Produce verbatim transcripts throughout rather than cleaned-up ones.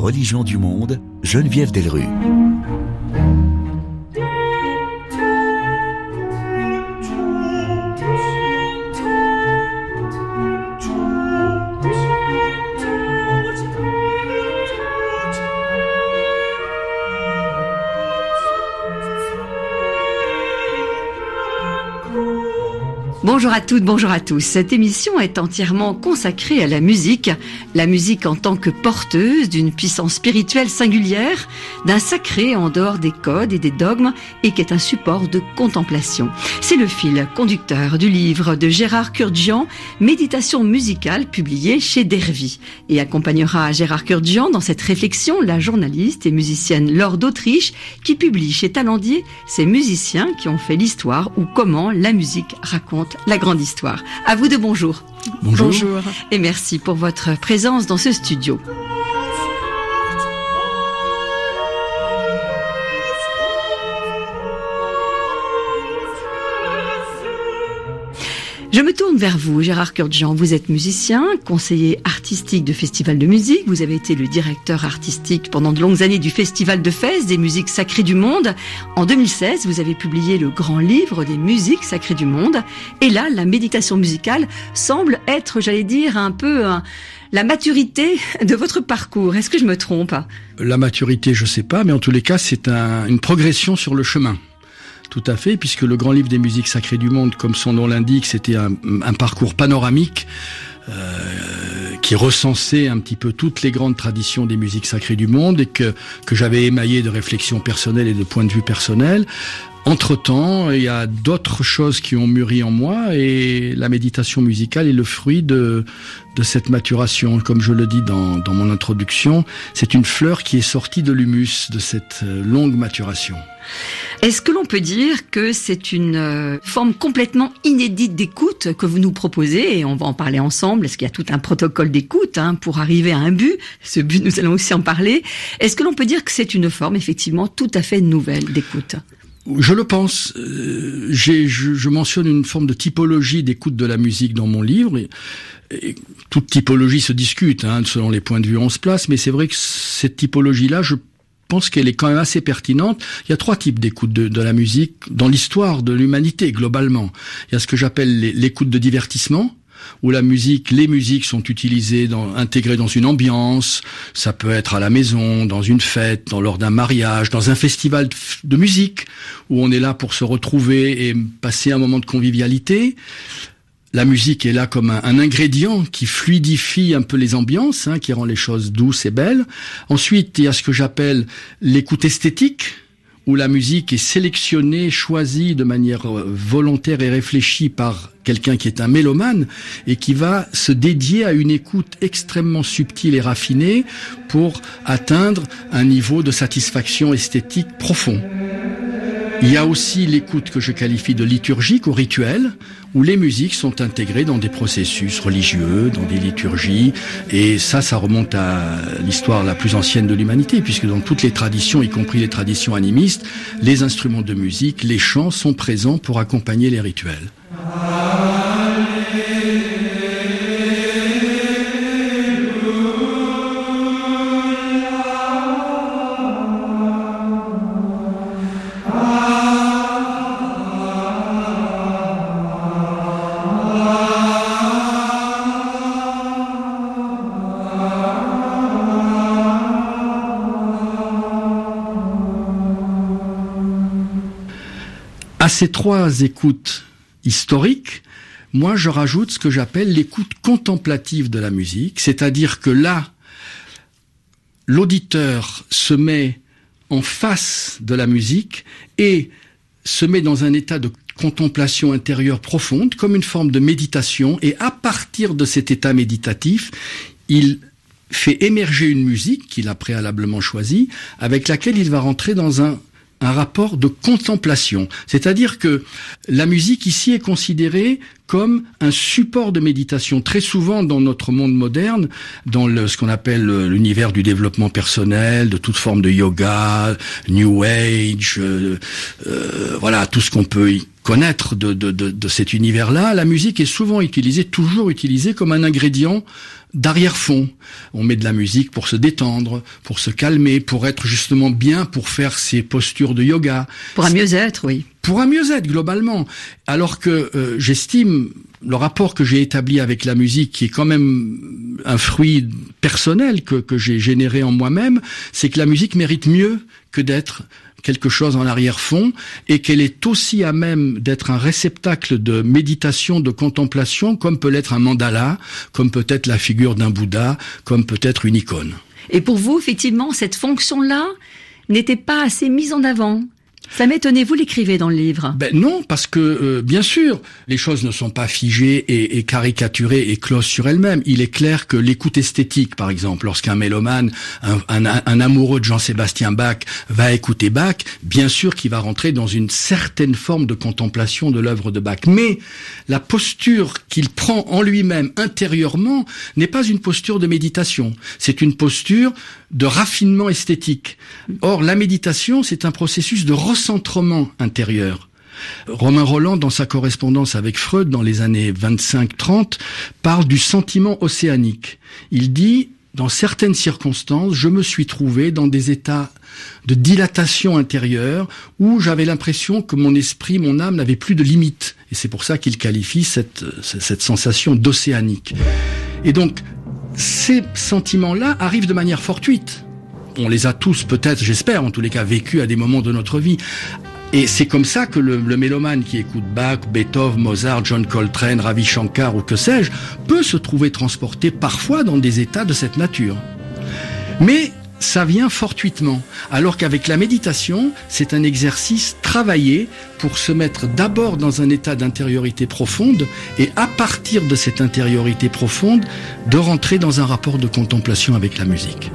religions du monde, Geneviève Delrue. Bonjour à toutes, bonjour à tous. Cette émission est entièrement consacrée à la musique. La musique en tant que porteuse d'une puissance spirituelle singulière, d'un sacré en dehors des codes et des dogmes et qui est un support de contemplation. C'est le fil conducteur du livre de Gérard Kurdzian, Méditation musicale, publié chez Dervy. Et accompagnera Gérard Kurdzian dans cette réflexion la journaliste et musicienne Laure d'Autriche qui publie chez Talendier ces musiciens qui ont fait l'histoire ou comment la musique raconte la grande histoire. À vous de bonjour. Bonjour. Bonjour. Et merci pour votre présence dans ce studio. Je me tourne vers vous, Gérard Kurdzian. Vous êtes musicien, conseiller artistique de festivals de musique. Vous avez été le directeur artistique pendant de longues années du Festival de Fès des musiques sacrées du monde. En deux mille seize, vous avez publié le grand livre des musiques sacrées du monde. Et là, la méditation musicale semble être, j'allais dire, un peu un, la maturité de votre parcours. Est-ce que je me trompe ? La maturité, je sais pas, mais en tous les cas, c'est un, une progression sur le chemin. Tout à fait, puisque le grand livre des musiques sacrées du monde, comme son nom l'indique, c'était un, un parcours panoramique euh, qui recensait un petit peu toutes les grandes traditions des musiques sacrées du monde et que, que j'avais émaillé de réflexions personnelles et de points de vue personnels. Entre-temps, il y a d'autres choses qui ont mûri en moi et la méditation musicale est le fruit de, de cette maturation. Comme je le dis dans, dans mon introduction, c'est une fleur qui est sortie de l'humus de cette longue maturation. Est-ce que l'on peut dire que c'est une euh, forme complètement inédite d'écoute que vous nous proposez, et on va en parler ensemble, est-ce qu'il y a tout un protocole d'écoute hein, pour arriver à un but ? Ce but, nous allons aussi en parler. Est-ce que l'on peut dire que c'est une forme effectivement tout à fait nouvelle d'écoute ? Je le pense. Euh, j'ai, je, je mentionne une forme de typologie d'écoute de la musique dans mon livre. Et, et toute typologie se discute, hein, selon les points de vue on se place, mais c'est vrai que cette typologie-là, je Je pense qu'elle est quand même assez pertinente. Il y a trois types d'écoute de, de la musique dans l'histoire de l'humanité, globalement. Il y a ce que j'appelle les, l'écoute de divertissement, où la musique, les musiques sont utilisées, dans, intégrées dans une ambiance. Ça peut être à la maison, dans une fête, dans, lors d'un mariage, dans un festival de, de musique, où on est là pour se retrouver et passer un moment de convivialité. La musique est là comme un, un ingrédient qui fluidifie un peu les ambiances, hein, qui rend les choses douces et belles. Ensuite, il y a ce que j'appelle l'écoute esthétique, où la musique est sélectionnée, choisie de manière volontaire et réfléchie par quelqu'un qui est un mélomane et qui va se dédier à une écoute extrêmement subtile et raffinée pour atteindre un niveau de satisfaction esthétique profond. Il y a aussi l'écoute que je qualifie de liturgique ou rituelle, où les musiques sont intégrées dans des processus religieux, dans des liturgies, et ça, ça remonte à l'histoire la plus ancienne de l'humanité, puisque dans toutes les traditions, y compris les traditions animistes, les instruments de musique, les chants sont présents pour accompagner les rituels. À ces trois écoutes historiques, moi je rajoute ce que j'appelle l'écoute contemplative de la musique, c'est-à-dire que là, l'auditeur se met en face de la musique et se met dans un état de contemplation intérieure profonde, comme une forme de méditation, et à partir de cet état méditatif, il fait émerger une musique qu'il a préalablement choisie, avec laquelle il va rentrer dans un un rapport de contemplation. C'est-à-dire que la musique ici est considérée comme un support de méditation. Très souvent dans notre monde moderne, dans le, ce qu'on appelle l'univers du développement personnel, de toute forme de yoga, New Age, euh, euh, voilà, tout ce qu'on peut connaître de, de, de, de cet univers-là, la musique est souvent utilisée, toujours utilisée comme un ingrédient d'arrière-fond. On met de la musique pour se détendre, pour se calmer, pour être justement bien, pour faire ses postures de yoga. Pour un mieux-être, oui. Pour un mieux-être, globalement. Alors que euh, j'estime le rapport que j'ai établi avec la musique, qui est quand même un fruit personnel que, que j'ai généré en moi-même, c'est que la musique mérite mieux que d'être quelque chose en arrière-fond, et qu'elle est aussi à même d'être un réceptacle de méditation, de contemplation, comme peut l'être un mandala, comme peut être la figure d'un Bouddha, comme peut être une icône. Et pour vous, effectivement, cette fonction-là n'était pas assez mise en avant. Ça m'étonnait, vous l'écrivez dans le livre. Ben non, parce que, euh, bien sûr, les choses ne sont pas figées et, et caricaturées et closes sur elles-mêmes. Il est clair que l'écoute esthétique, par exemple, lorsqu'un mélomane, un, un, un amoureux de Jean-Sébastien Bach va écouter Bach, bien sûr qu'il va rentrer dans une certaine forme de contemplation de l'œuvre de Bach. Mais la posture qu'il prend en lui-même intérieurement n'est pas une posture de méditation. C'est une posture de raffinement esthétique. Or, la méditation, c'est un processus de recentrement intérieur. Romain Rolland, dans sa correspondance avec Freud dans les années vingt-cinq trente, parle du sentiment océanique. Il dit, dans certaines circonstances, je me suis trouvé dans des états de dilatation intérieure où j'avais l'impression que mon esprit, mon âme n'avait plus de limites. Et c'est pour ça qu'il qualifie cette, cette sensation d'océanique. Et donc, ces sentiments-là arrivent de manière fortuite. On les a tous, peut-être, j'espère, en tous les cas, vécus à des moments de notre vie. Et c'est comme ça que le, le mélomane qui écoute Bach, Beethoven, Mozart, John Coltrane, Ravi Shankar ou que sais-je, peut se trouver transporté parfois dans des états de cette nature. Mais ça vient fortuitement, alors qu'avec la méditation, c'est un exercice travaillé pour se mettre d'abord dans un état d'intériorité profonde et à partir de cette intériorité profonde, de rentrer dans un rapport de contemplation avec la musique.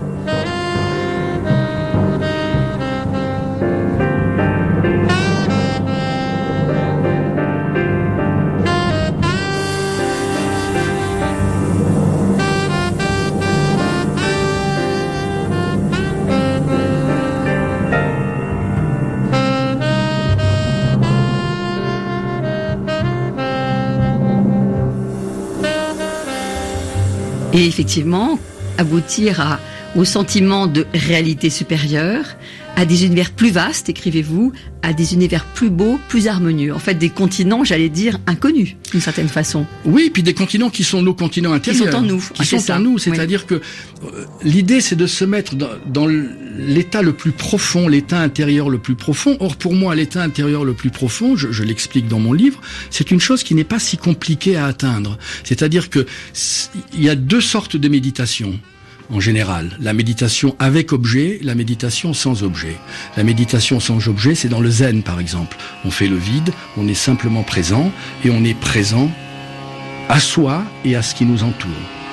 Et effectivement, aboutir à, au sentiment de réalité supérieure, à des univers plus vastes, écrivez-vous, à des univers plus beaux, plus harmonieux. En fait, des continents, j'allais dire, inconnus, d'une certaine façon. Oui, puis des continents qui sont nos continents intérieurs. Qui sont en nous. Qui ah, sont ça. en nous, c'est-à-dire oui. que euh, l'idée, c'est de se mettre dans, dans l'état le plus profond, l'état intérieur le plus profond. Or, pour moi, l'état intérieur le plus profond, je, je l'explique dans mon livre, c'est une chose qui n'est pas si compliquée à atteindre. C'est-à-dire que il y a deux sortes de méditation. En général, la méditation avec objet, la méditation sans objet. La méditation sans objet, c'est dans le zen, par exemple. On fait le vide, on est simplement présent, et on est présent à soi et à ce qui nous entoure.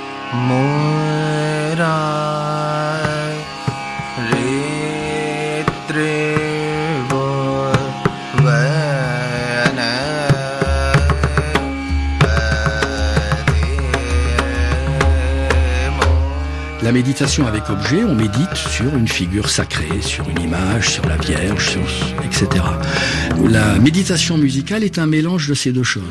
La méditation avec objet, on médite sur une figure sacrée, sur une image, sur la Vierge, sur, et cetera. La méditation musicale est un mélange de ces deux choses.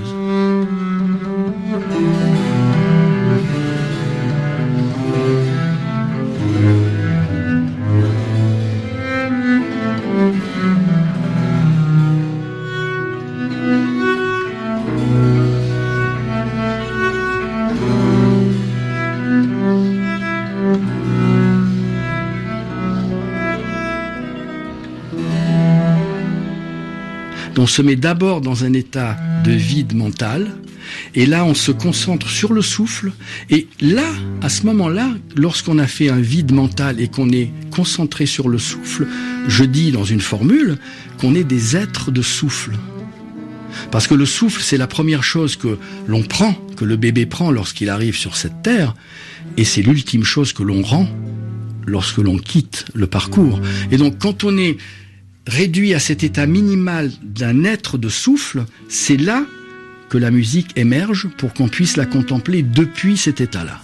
On se met d'abord dans un état de vide mental, et là on se concentre sur le souffle, et là, à ce moment-là, lorsqu'on a fait un vide mental et qu'on est concentré sur le souffle, je dis dans une formule qu'on est des êtres de souffle. Parce que le souffle, c'est la première chose que l'on prend, que le bébé prend lorsqu'il arrive sur cette terre, et c'est l'ultime chose que l'on rend lorsque l'on quitte le parcours. Et donc quand on est réduit à cet état minimal d'un être de souffle, c'est là que la musique émerge pour qu'on puisse la contempler depuis cet état-là.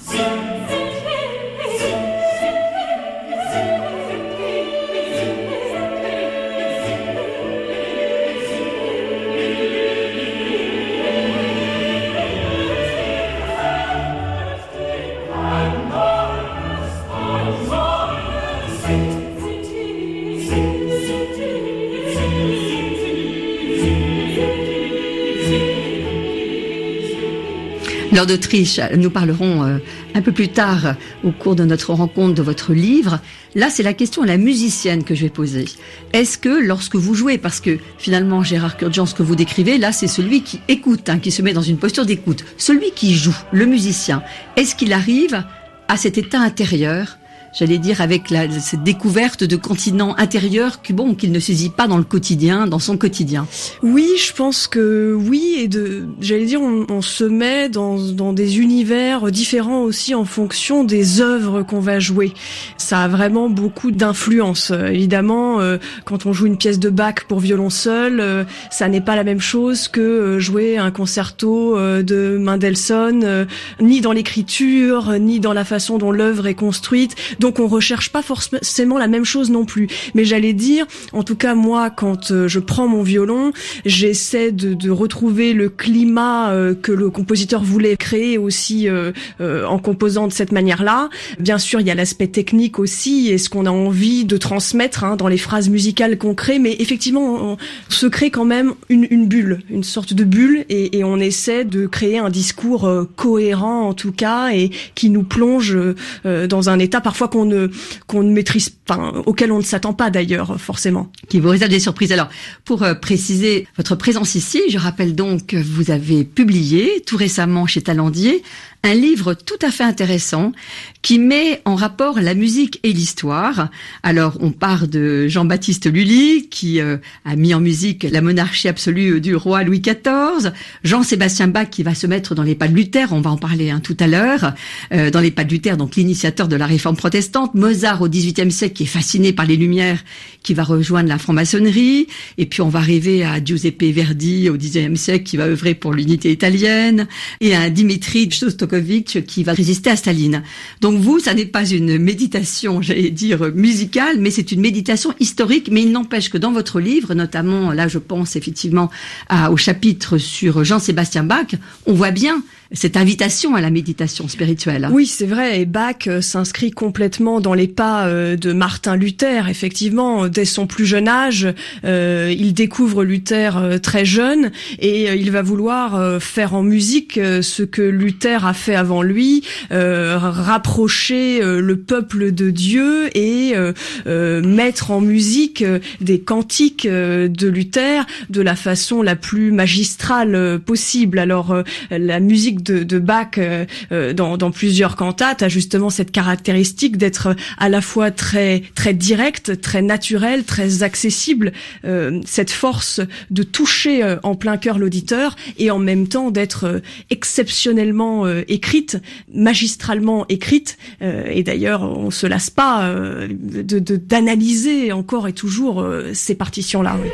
Lord d'Autriche, nous parlerons euh, un peu plus tard euh, au cours de notre rencontre de votre livre. Là, c'est la question à la musicienne que je vais poser. Est-ce que lorsque vous jouez, parce que finalement Gérard Kurjan, ce que vous décrivez, là, c'est celui qui écoute, hein, qui se met dans une posture d'écoute. Celui qui joue, le musicien, est-ce qu'il arrive à cet état intérieur, j'allais dire avec la, cette découverte de continents intérieurs que bon, qu'il ne saisit pas dans le quotidien, dans son quotidien? Oui, je pense que oui, et de, j'allais dire, on, on se met dans, dans des univers différents aussi en fonction des œuvres qu'on va jouer. Ça a vraiment beaucoup d'influence. Euh, évidemment, euh, quand on joue une pièce de Bach pour violon seul, euh, ça n'est pas la même chose que euh, jouer un concerto euh, de Mendelssohn, euh, ni dans l'écriture, ni dans la façon dont l'œuvre est construite. Donc on recherche pas forcément la même chose non plus. Mais j'allais dire, en tout cas moi, quand euh, je prends mon violon, j'essaie de, de retrouver le climat euh, que le compositeur voulait créer aussi euh, euh, en composant de cette manière-là. Bien sûr, il y a l'aspect technique aussi et ce qu'on a envie de transmettre hein, dans les phrases musicales qu'on crée. Mais effectivement, on, on se crée quand même une, une bulle, une sorte de bulle, et, et on essaie de créer un discours euh, cohérent en tout cas et qui nous plonge euh, dans un état parfois qu'on ne qu'on ne maîtrise, enfin auquel on ne s'attend pas d'ailleurs forcément. Qui vous réserve des surprises. Alors, pour euh, préciser votre présence ici, je rappelle donc que vous avez publié tout récemment chez Talendier un livre tout à fait intéressant qui met en rapport la musique et l'histoire. Alors, on part de Jean-Baptiste Lully, qui euh, a mis en musique la monarchie absolue du roi Louis quatorze, Jean-Sébastien Bach qui va se mettre dans les pas de Luther, on va en parler hein, tout à l'heure, euh, dans les pas de Luther, donc l'initiateur de la réforme protestante, Mozart au dix-huitième siècle qui est fasciné par les Lumières, qui va rejoindre la franc-maçonnerie, et puis on va arriver à Giuseppe Verdi au dix-neuvième siècle qui va œuvrer pour l'unité italienne, et à Dimitri Shostakovich qui va résister à Staline. Donc vous, ça n'est pas une méditation, j'allais dire, musicale, mais c'est une méditation historique, mais il n'empêche que dans votre livre, notamment, là je pense effectivement à, au chapitre sur Jean-Sébastien Bach, on voit bien cette invitation à la méditation spirituelle. Oui, c'est vrai, et Bach euh, s'inscrit complètement dans les pas euh, de Martin Luther, effectivement, dès son plus jeune âge, euh, il découvre Luther euh, très jeune, et euh, il va vouloir euh, faire en musique euh, ce que Luther a fait avant lui, euh, rapprocher euh, le peuple de Dieu et euh, euh, mettre en musique euh, des cantiques euh, de Luther de la façon la plus magistrale euh, possible. Alors, euh, la musique de, de Bach euh, dans, dans plusieurs cantates a justement cette caractéristique d'être à la fois très très directe, très naturelle, très accessible, euh, cette force de toucher euh, en plein cœur l'auditeur et en même temps d'être euh, exceptionnellement euh, écrite, magistralement écrite, euh, et d'ailleurs on se lasse pas euh, de, de d'analyser encore et toujours euh, ces partitions-là. Oui.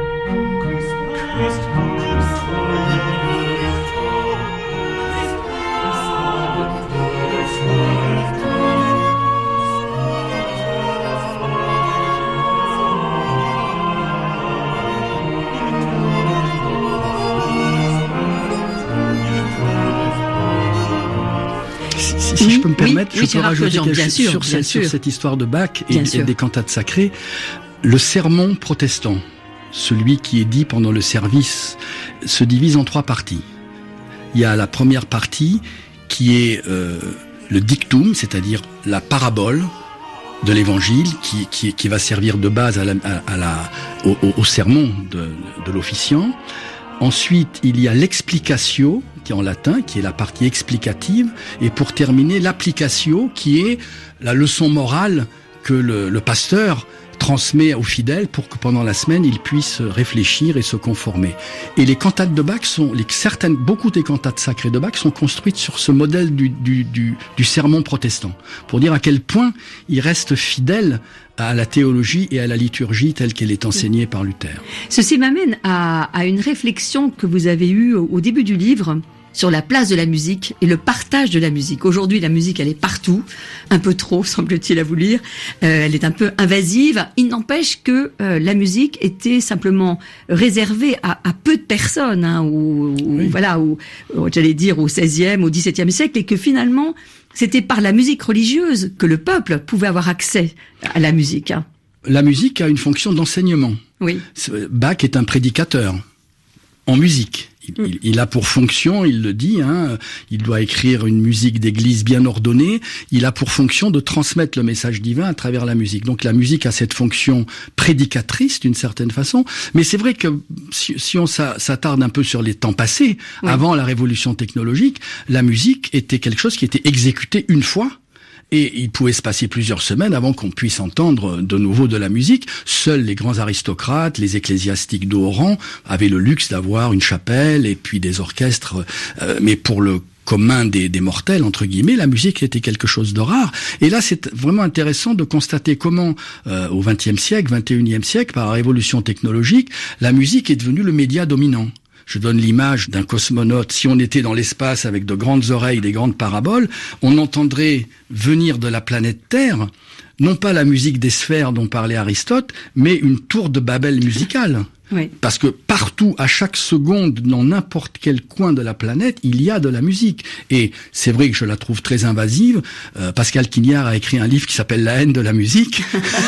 Si, si je peux me permettre, oui, oui, je peux rajouter Jean, quelque chose sûr, sur, cette, sur cette histoire de Bach et, et des cantates sacrées. Le sermon protestant, celui qui est dit pendant le service, se divise en trois parties. Il y a la première partie qui est euh, le dictum, c'est-à-dire la parabole de l'évangile qui, qui, qui va servir de base à la, à, à la, au, au, au sermon de, de l'officiant. Ensuite, il y a l'explicatio, qui est en latin, qui est la partie explicative, et pour terminer, l'applicatio, qui est la leçon morale que le, le pasteur transmet aux fidèles pour que pendant la semaine, ils puissent réfléchir et se conformer. Et les cantates de Bach sont, les, certaines, beaucoup des cantates sacrées de Bach sont construites sur ce modèle du, du, du, du sermon protestant, pour dire à quel point il reste fidèle à la théologie et à la liturgie telle qu'elle est enseignée par Luther. Ceci m'amène à, à une réflexion que vous avez eue au, au début du livre sur la place de la musique et le partage de la musique. Aujourd'hui, la musique, elle est partout, un peu trop, semble-t-il à vous lire. Euh, elle est un peu invasive. Il n'empêche que euh, la musique était simplement réservée à, à peu de personnes, hein, ou, ou oui. voilà, ou j'allais dire au seizième, au dix-septième siècle, et que finalement, c'était par la musique religieuse que le peuple pouvait avoir accès à la musique. Hein. La musique a une fonction d'enseignement. Oui. Bach est un prédicateur en musique. Il, il, il a pour fonction, il le dit, hein, il doit écrire une musique d'église bien ordonnée. Il a pour fonction de transmettre le message divin à travers la musique. Donc la musique a cette fonction prédicatrice d'une certaine façon. Mais c'est vrai que si, si on s'attarde un peu sur les temps passés, oui. avant la révolution technologique, la musique était quelque chose qui était exécuté une fois. Et il pouvait se passer plusieurs semaines avant qu'on puisse entendre de nouveau de la musique. Seuls les grands aristocrates, les ecclésiastiques de haut rang avaient le luxe d'avoir une chapelle et puis des orchestres. Euh, mais pour le commun des, des mortels, entre guillemets, la musique était quelque chose de rare. Et là, c'est vraiment intéressant de constater comment, euh, au vingtième siècle, vingt et unième siècle, par la révolution technologique, la musique est devenue le média dominant. Je donne l'image d'un cosmonaute. Si on était dans l'espace avec de grandes oreilles, des grandes paraboles, on entendrait venir de la planète Terre, non pas la musique des sphères dont parlait Aristote, mais une tour de Babel musicale. Oui. Parce que partout, à chaque seconde, dans n'importe quel coin de la planète, il y a de la musique. Et c'est vrai que je la trouve très invasive. Euh, Pascal Quignard a écrit un livre qui s'appelle La haine de la musique.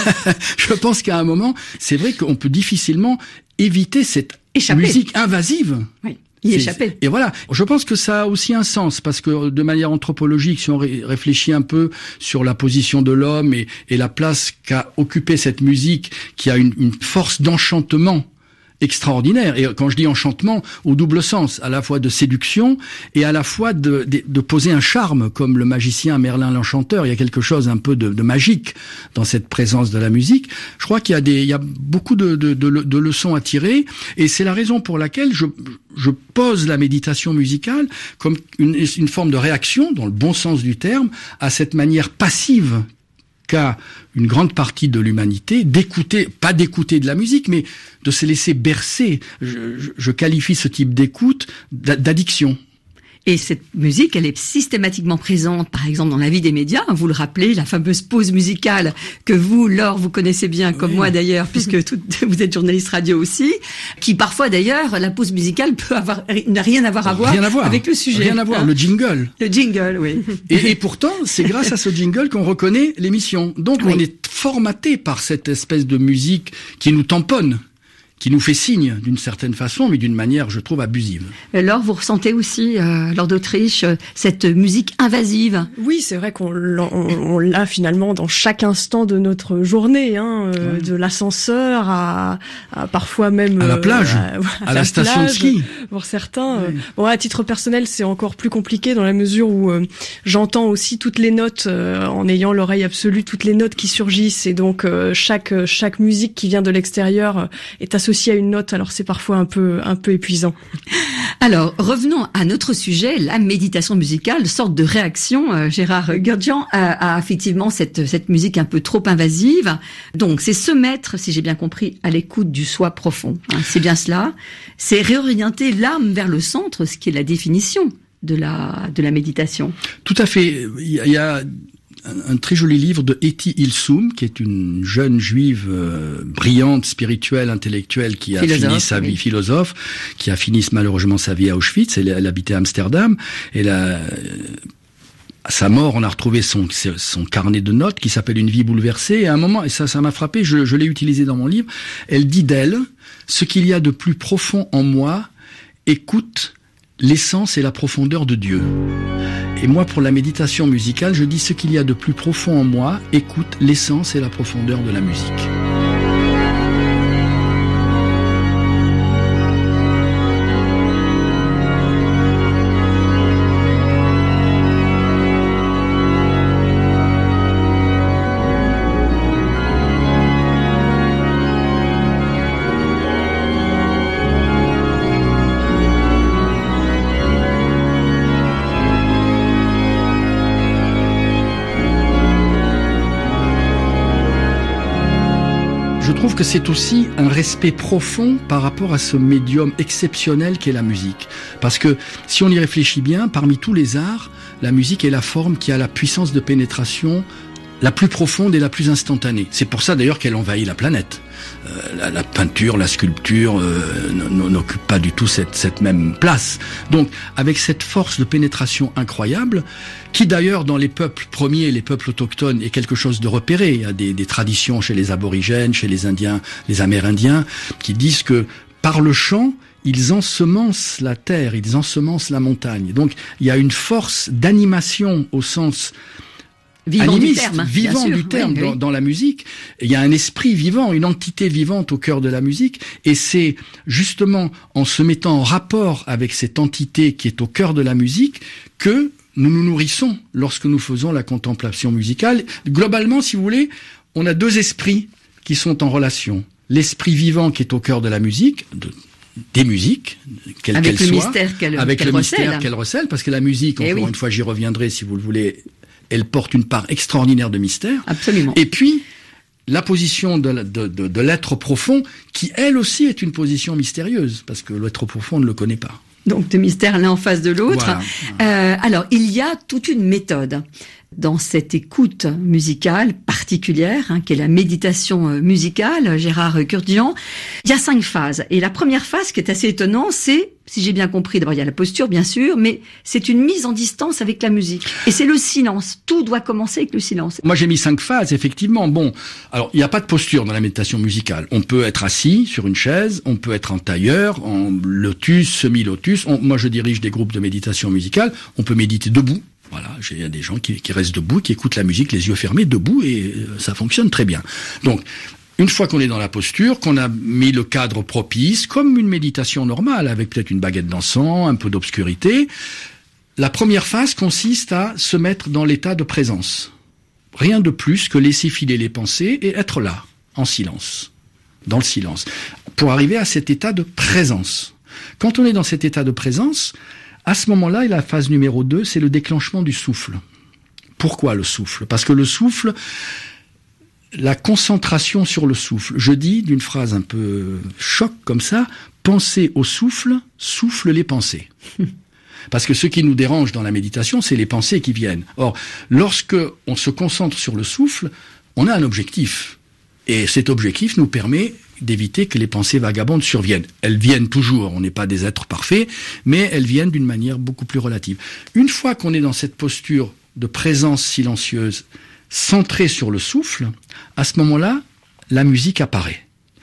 Je pense qu'à un moment, c'est vrai qu'on peut difficilement éviter cette Échapper. musique invasive. Oui. Y échapper. Et voilà, je pense que ça a aussi un sens, parce que de manière anthropologique, si on ré- réfléchit un peu sur la position de l'homme et, et la place qu'a occupée cette musique, qui a une, une force d'enchantement extraordinaire. Et quand je dis enchantement, au double sens, à la fois de séduction et à la fois de, de, de poser un charme, comme le magicien Merlin l'Enchanteur. Il y a quelque chose un peu de, de magique dans cette présence de la musique. Je crois qu'il y a des, il y a beaucoup de, de, de, de leçons à tirer, et c'est la raison pour laquelle je, je pose la méditation musicale comme une, une forme de réaction, dans le bon sens du terme, à cette manière passive qu'a une grande partie de l'humanité d'écouter, pas d'écouter de la musique, mais de se laisser bercer. Je, je, je qualifie ce type d'écoute d'addiction. Et cette musique, elle est systématiquement présente, par exemple, dans la vie des médias. Vous le rappelez, la fameuse pause musicale que vous, Laure, vous connaissez bien, comme oui. moi d'ailleurs, puisque tout, vous êtes journaliste radio aussi, qui parfois d'ailleurs, la pause musicale peut avoir, n'a rien à avoir à voir, rien à voir avec le sujet. Rien à voir, hein. Le jingle. Le jingle, oui. Et, et pourtant, c'est grâce à ce jingle qu'on reconnaît l'émission. Donc oui. on est formaté par cette espèce de musique qui nous tamponne, qui nous fait signe d'une certaine façon, mais d'une manière, je trouve, abusive. Alors, vous ressentez aussi, euh, Laure d'Autriche, cette musique invasive? Oui, c'est vrai qu'on on l'a finalement dans chaque instant de notre journée, hein, euh, ouais. de l'ascenseur à, à parfois même... À la plage, euh, à, à, à la station plage, de ski. Pour certains. Ouais. Euh, bon, à titre personnel, c'est encore plus compliqué dans la mesure où euh, j'entends aussi toutes les notes, euh, en ayant l'oreille absolue, toutes les notes qui surgissent, et donc euh, chaque chaque musique qui vient de l'extérieur euh, est associée à une note, alors c'est parfois un peu un peu épuisant. Alors, revenons à notre sujet, la méditation musicale, sorte de réaction, euh, Gérard Gurdjian, à, à effectivement cette cette musique un peu trop invasive. Donc, c'est se mettre, si j'ai bien compris, à l'écoute du soi profond. Hein, c'est bien cela. C'est réorienter l'âme vers le centre, ce qui est la définition de la de la méditation. Tout à fait. Il y a, il y a... un très joli livre de Etty Hillesum, qui est une jeune juive euh, brillante, spirituelle, intellectuelle, qui a philosophe, fini sa vie, oui. philosophe, qui a fini malheureusement sa vie à Auschwitz. Elle, elle habitait à Amsterdam. Et là, à sa mort, on a retrouvé son, son carnet de notes qui s'appelle Une vie bouleversée. Et à un moment, et ça, ça m'a frappé, je, je l'ai utilisé dans mon livre, elle dit d'elle, ce qu'il y a de plus profond en moi, écoute l'essence et la profondeur de Dieu. Et moi, pour la méditation musicale, je dis ce qu'il y a de plus profond en moi, écoute l'essence et la profondeur de la musique. Je trouve que c'est aussi un respect profond par rapport à ce médium exceptionnel qu'est la musique. Parce que si on y réfléchit bien, parmi tous les arts, la musique est la forme qui a la puissance de pénétration la plus profonde et la plus instantanée. C'est pour ça d'ailleurs qu'elle envahit la planète. Euh, la, la peinture, la sculpture euh, n'occupent pas du tout cette, cette même place. Donc, avec cette force de pénétration incroyable, qui d'ailleurs dans les peuples premiers, les peuples autochtones, est quelque chose de repéré. Il y a des, des traditions chez les aborigènes, chez les Indiens, les Amérindiens, qui disent que par le chant, ils ensemencent la terre, ils ensemencent la montagne. Donc il y a une force d'animation au sens vivant animiste, du terme, vivant sûr, du terme oui, dans, oui. dans la musique. Il y a un esprit vivant, une entité vivante au cœur de la musique, et c'est justement en se mettant en rapport avec cette entité qui est au cœur de la musique que nous nous nourrissons lorsque nous faisons la contemplation musicale. Globalement, si vous voulez, on a deux esprits qui sont en relation. L'esprit vivant qui est au cœur de la musique, de, des musiques, quelle avec qu'elle le soit, mystère qu'elle, avec qu'elle le recèle. mystère qu'elle recèle, parce que la musique, Eh encore oui. une fois, j'y reviendrai si vous le voulez, elle porte une part extraordinaire de mystère. Absolument. Et puis, la position de, de, de, de l'être profond, qui elle aussi est une position mystérieuse, parce que l'être profond, on ne le connaît pas. Donc, deux mystères l'un en face de l'autre. Voilà. Euh, alors, il y a toute une méthode dans cette écoute musicale particulière, hein, qui est la méditation euh, musicale, Gérard Curdian. Il y a cinq phases. Et la première phase, qui est assez étonnante, c'est, si j'ai bien compris, d'abord il y a la posture, bien sûr, mais c'est une mise en distance avec la musique. Et c'est le silence. Tout doit commencer avec le silence. Moi, j'ai mis cinq phases, effectivement. Bon, alors, il n'y a pas de posture dans la méditation musicale. On peut être assis sur une chaise, on peut être en tailleur, en lotus, semi-lotus. On, moi, je dirige des groupes de méditation musicale. On peut méditer debout. Voilà, il y a des gens qui, qui restent debout, qui écoutent la musique, les yeux fermés, debout, et euh, ça fonctionne très bien. Donc, une fois qu'on est dans la posture, qu'on a mis le cadre propice, comme une méditation normale, avec peut-être une baguette d'encens, un peu d'obscurité, la première phase consiste à se mettre dans l'état de présence. Rien de plus que laisser filer les pensées et être là, en silence, dans le silence, pour arriver à cet état de présence. Quand on est dans cet état de présence, à ce moment-là, et la phase numéro deux, c'est le déclenchement du souffle. Pourquoi le souffle ? Parce que le souffle, la concentration sur le souffle. Je dis, d'une phrase un peu choc comme ça, pensez au souffle, souffle les pensées. Parce que ce qui nous dérange dans la méditation, c'est les pensées qui viennent. Or, lorsque on se concentre sur le souffle, on a un objectif. Et cet objectif nous permet d'éviter que les pensées vagabondes surviennent. Elles viennent toujours, on n'est pas des êtres parfaits, mais elles viennent d'une manière beaucoup plus relative. Une fois qu'on est dans cette posture de présence silencieuse, centrée sur le souffle, à ce moment-là, la musique apparaît.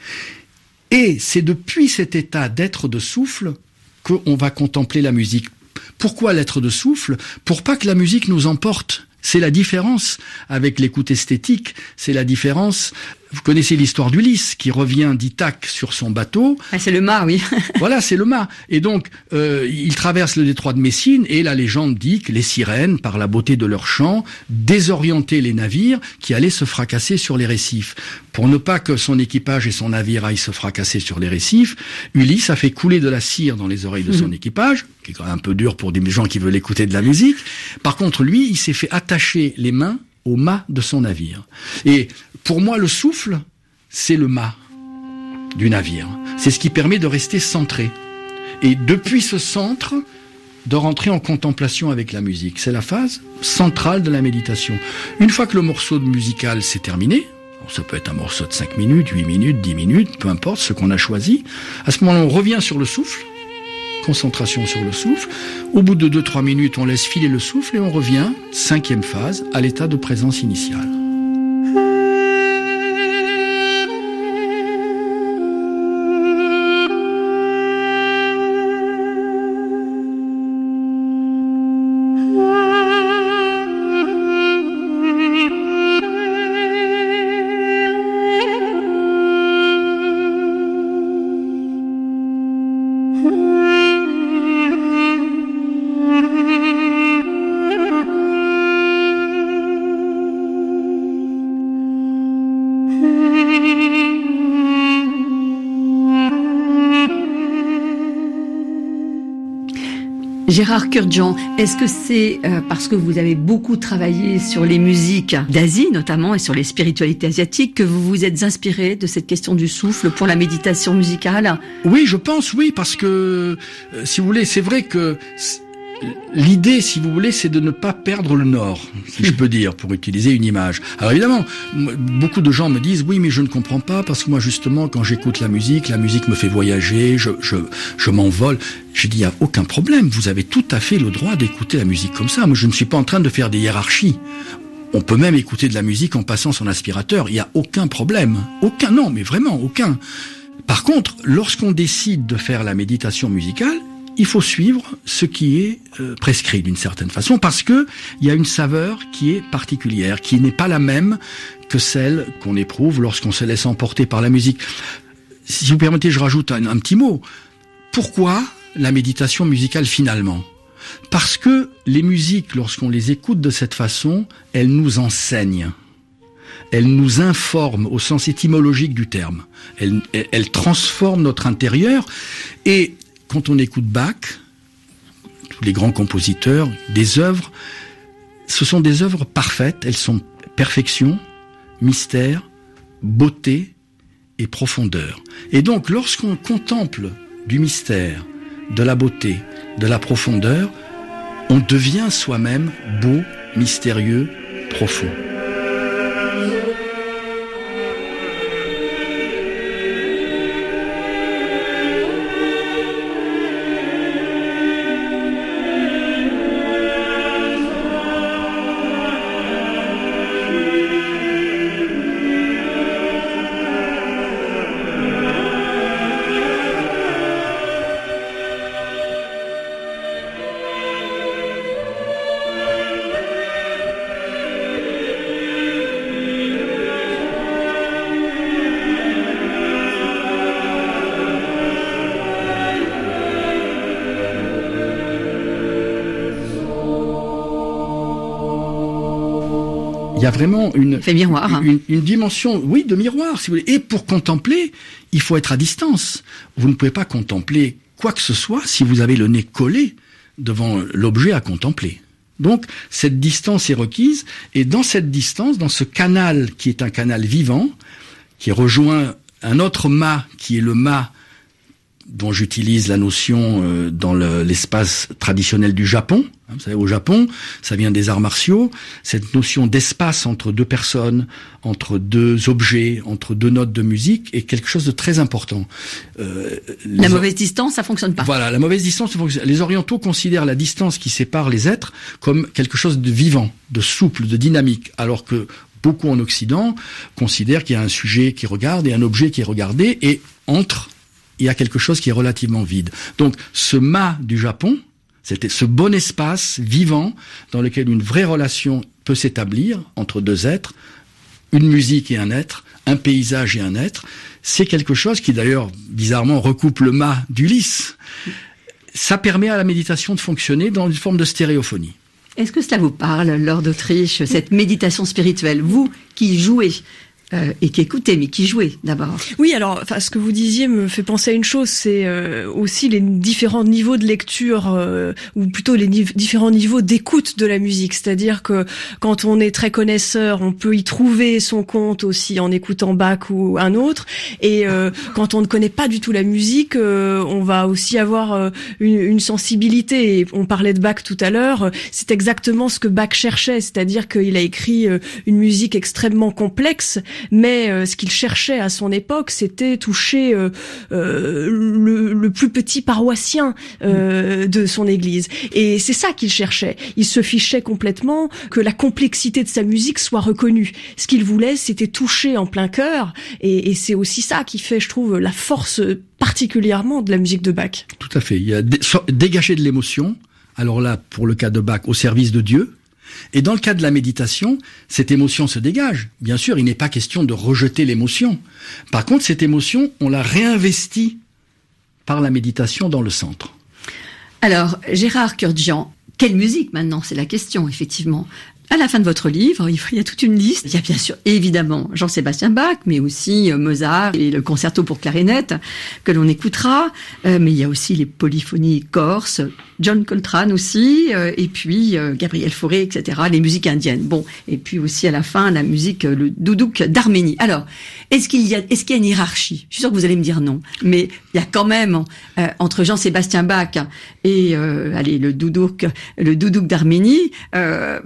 Et c'est depuis cet état d'être de souffle qu'on va contempler la musique. Pourquoi l'être de souffle ? Pour pas que la musique nous emporte. C'est la différence avec l'écoute esthétique, c'est la différence. Vous connaissez l'histoire d'Ulysse qui revient d'Ithaque sur son bateau. Ah, c'est le mât, oui. Voilà, c'est le mât. Et donc, euh, il traverse le détroit de Messine et la légende dit que les sirènes, par la beauté de leur chant, désorientaient les navires qui allaient se fracasser sur les récifs. Pour ne pas que son équipage et son navire aillent se fracasser sur les récifs, Ulysse a fait couler de la cire dans les oreilles de son mmh. équipage, qui est quand même un peu dur pour des gens qui veulent écouter de la musique. Par contre, lui, il s'est fait attacher les mains au mât de son navire. Et pour moi, le souffle, c'est le mât du navire. C'est ce qui permet de rester centré. Et depuis ce centre, de rentrer en contemplation avec la musique. C'est la phase centrale de la méditation. Une fois que le morceau musical s'est terminé, ça peut être un morceau de cinq minutes, huit minutes, dix minutes, peu importe ce qu'on a choisi, à ce moment-là, on revient sur le souffle, concentration sur le souffle. Au bout de deux trois minutes, on laisse filer le souffle et on revient, cinquième phase, à l'état de présence initiale. Gérard Curdian, est-ce que c'est euh, parce que vous avez beaucoup travaillé sur les musiques d'Asie notamment et sur les spiritualités asiatiques que vous vous êtes inspiré de cette question du souffle pour la méditation musicale ? Oui, je pense, oui, parce que, euh, si vous voulez, c'est vrai que l'idée, si vous voulez, c'est de ne pas perdre le nord, si je peux dire, pour utiliser une image. Alors évidemment, beaucoup de gens me disent, oui, mais je ne comprends pas, parce que moi, justement, quand j'écoute la musique, la musique me fait voyager, je, je, je m'envole. Je dis, il n'y a aucun problème, vous avez tout à fait le droit d'écouter la musique comme ça. Moi, je ne suis pas en train de faire des hiérarchies. On peut même écouter de la musique en passant son aspirateur, il n'y a aucun problème. Aucun, non, mais vraiment, aucun. Par contre, lorsqu'on décide de faire la méditation musicale, il faut suivre ce qui est euh, prescrit d'une certaine façon, parce que il y a une saveur qui est particulière, qui n'est pas la même que celle qu'on éprouve lorsqu'on se laisse emporter par la musique. Si vous permettez, je rajoute un, un petit mot. Pourquoi la méditation musicale finalement ? Parce que les musiques, lorsqu'on les écoute de cette façon, elles nous enseignent. Elles nous informent au sens étymologique du terme. Elles, elles transforment notre intérieur. Et quand on écoute Bach, tous les grands compositeurs, des œuvres, ce sont des œuvres parfaites. Elles sont perfection, mystère, beauté et profondeur. Et donc, lorsqu'on contemple du mystère, de la beauté, de la profondeur, on devient soi-même beau, mystérieux, profond. Il y a vraiment une, fait miroir, hein. une, une dimension, oui, de miroir, si vous voulez. Et pour contempler, il faut être à distance. Vous ne pouvez pas contempler quoi que ce soit si vous avez le nez collé devant l'objet à contempler. Donc, cette distance est requise. Et dans cette distance, dans ce canal qui est un canal vivant, qui rejoint un autre mât qui est le mât dont j'utilise la notion euh, dans le, l'espace traditionnel du Japon. Vous savez, au Japon, ça vient des arts martiaux. Cette notion d'espace entre deux personnes, entre deux objets, entre deux notes de musique est quelque chose de très important. Euh, la mauvaise or... distance, ça fonctionne pas. Voilà, la mauvaise distance, ça fonctionne. Les orientaux considèrent la distance qui sépare les êtres comme quelque chose de vivant, de souple, de dynamique, alors que beaucoup en Occident considèrent qu'il y a un sujet qui regarde et un objet qui est regardé, et entre il y a quelque chose qui est relativement vide. Donc, ce mât du Japon, c'était ce bon espace vivant dans lequel une vraie relation peut s'établir entre deux êtres, une musique et un être, un paysage et un être. C'est quelque chose qui, d'ailleurs, bizarrement, recoupe le mât d'Ulysse. Ça permet à la méditation de fonctionner dans une forme de stéréophonie. Est-ce que cela vous parle, Laure d'Autriche, cette méditation spirituelle, vous qui jouez Euh, et qui écoutait, mais qui jouait d'abord. Oui, alors, enfin, ce que vous disiez me fait penser à une chose, c'est euh, aussi les différents niveaux de lecture, euh, ou plutôt les nive- différents niveaux d'écoute de la musique. C'est-à-dire que quand on est très connaisseur, on peut y trouver son compte aussi en écoutant Bach ou un autre. Et euh, quand on ne connaît pas du tout la musique, euh, on va aussi avoir euh, une, une sensibilité. Et on parlait de Bach tout à l'heure. C'est exactement ce que Bach cherchait, c'est-à-dire qu'il a écrit euh, une musique extrêmement complexe. Mais euh, ce qu'il cherchait à son époque, c'était toucher euh, euh, le, le plus petit paroissien euh, de son église. Et c'est ça qu'il cherchait. Il se fichait complètement que la complexité de sa musique soit reconnue. Ce qu'il voulait, c'était toucher en plein cœur. Et, et c'est aussi ça qui fait, je trouve, la force particulièrement de la musique de Bach. Tout à fait. Il y a dé- so- dégager de l'émotion. Alors là, pour le cas de Bach, au service de Dieu. Et dans le cas de la méditation, cette émotion se dégage. Bien sûr, il n'est pas question de rejeter l'émotion. Par contre, cette émotion, on la réinvestit par la méditation dans le centre. Alors, Gérard Kurdzian, quelle musique maintenant ? C'est la question, effectivement. À la fin de votre livre, il y a toute une liste. Il y a bien sûr, évidemment, Jean-Sébastien Bach, mais aussi Mozart et le concerto pour clarinette que l'on écoutera. Euh, mais il y a aussi les polyphonies corses, John Coltrane aussi, euh, et puis euh, Gabriel Fauré, et cetera. Les musiques indiennes. Bon, et puis aussi à la fin la musique, le doudouk d'Arménie. Alors, est-ce qu'il y a, est-ce qu'il y a une hiérarchie ? Je suis sûre que vous allez me dire non, mais il y a quand même euh, entre Jean-Sébastien Bach et euh, allez le doudouk, le doudouk d'Arménie. Euh, bon, on peut